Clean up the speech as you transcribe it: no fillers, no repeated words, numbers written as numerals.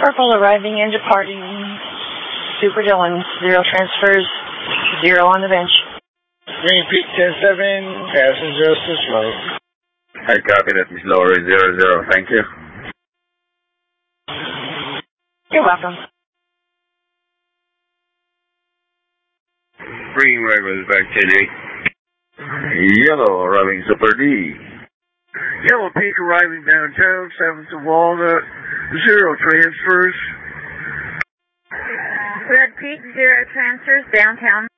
Purple arriving and departing. Super Dylan, 0 transfers, 0 on the bench. Green Peak 10-7, passengers to slow. I copy that, Miss Lowry, 00, thank you. You're welcome. Green Ravens back 10-8. Yellow arriving Super D. Yellow Peak arriving downtown, 7th to Walnut, 0 transfers. Red Peak, 0 transfers, downtown.